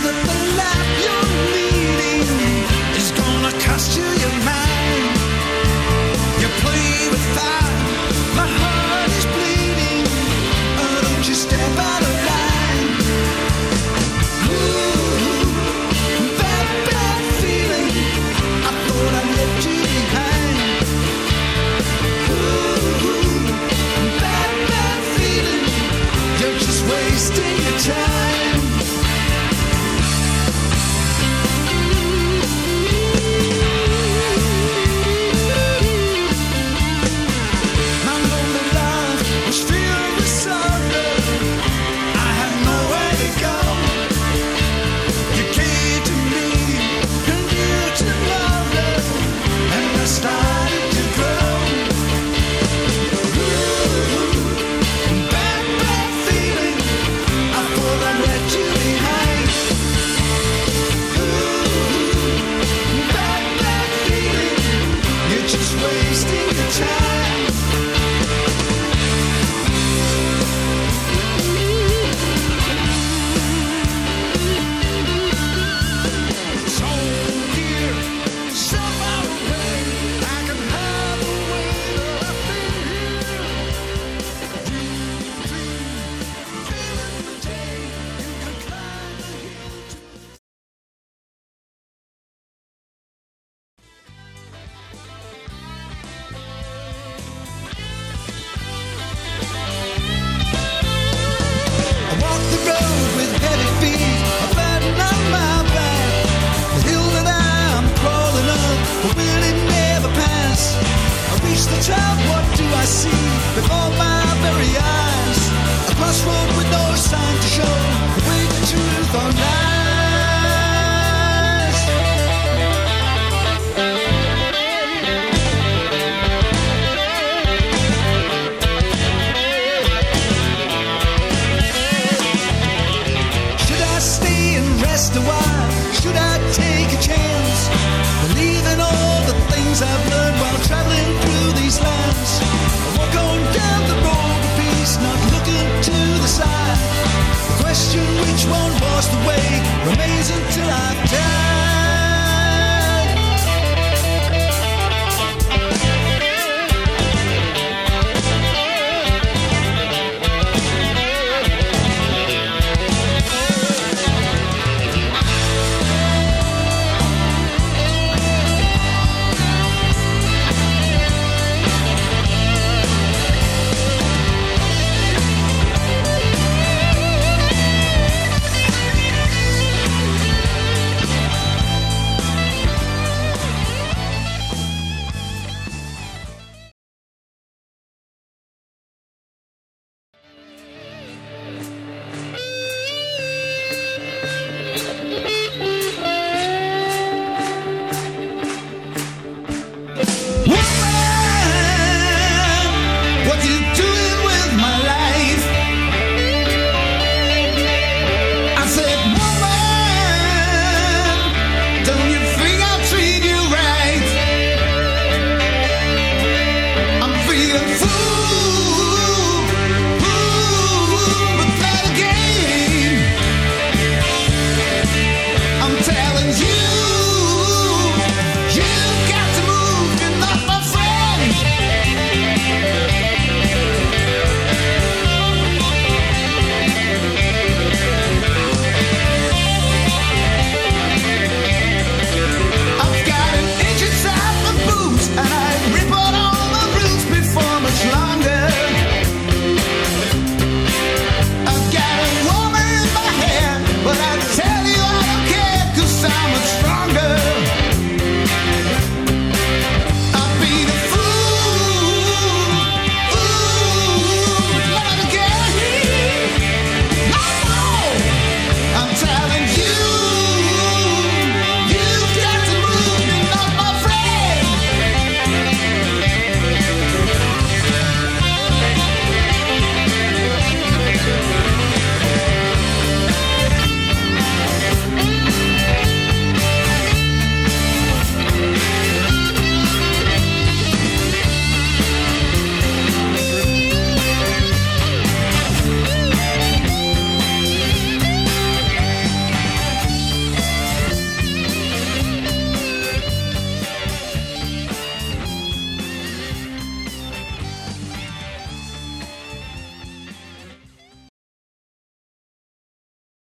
that the life you're leading is gonna cost you your mind. You play with fire, my heart is bleeding. Oh, don't you step out of line. Ooh, bad, bad feeling. I thought I left you behind. Ooh, bad, bad feeling. You're just wasting your time. My lonely life was filled with sorrow. I had nowhere to go. You came to me and you tomorrow, and I started to grow. Ooh, bad, bad feeling. I thought I left you behind. Ooh, bad, bad feeling. You're just wasting your time. So dear, so far away, I can have a way that I feel here. Feeling the day, you can climb the hill to. I walk the road with heavy feet, a burden on my back. The hill that I'm crawling up, but will it never pass? I reach the top, what do I see before my very eyes? A crossroad with no sign to show the way to truth or lies. Should I stay and rest a while? Should I take a chance? Believing all the things I've learned while traveling through these lands. I walk on down the road of peace, not looking to the side. The question which one was the way remains until I've died.